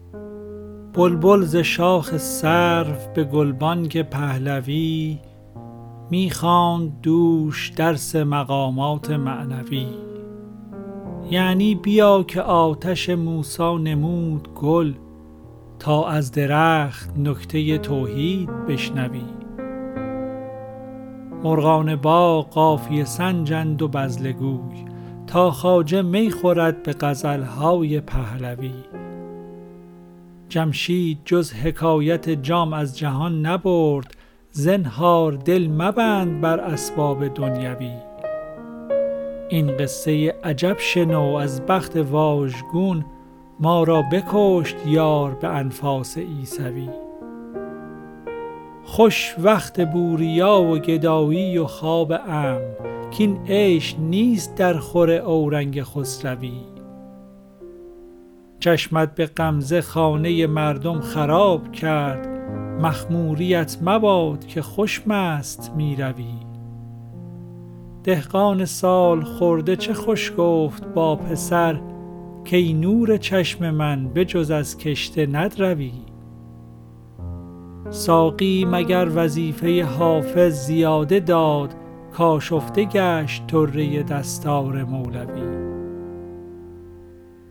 بلبل ز شاخ سرو به گلبانگ پهلوی، می خواند دوش درس مقامات معنوی. یعنی بیا که آتش موسی نمود گل، تا از درخت نکته توحید بشنوی. مرغان باغ قافیه سنجند و بذله گوی، تا خواجه می خورد به غزلهای پهلوی. جمشید جز حکایت جام از جهان نبرد، زنهار دل مبند بر اسباب دنیوی. این قصه عجب شنو از بخت واژگون، ما را بکشت یار به انفاس عیسوی. خوش وقت بوریا و گدایی و خواب امن، کین عیش نیست در خور اورنگ خسروی. چشمت به غمزه خانه مردم خراب کرد، مخموریت مباد که خوش مست می روی. دهقان سال خورده چه خوش گفت با پسر، کای نور چشم من به جز از کشته ندروی. ساقی مگر وظیفه حافظ زیاده داد، کآشفته گشت طره دستار مولوی.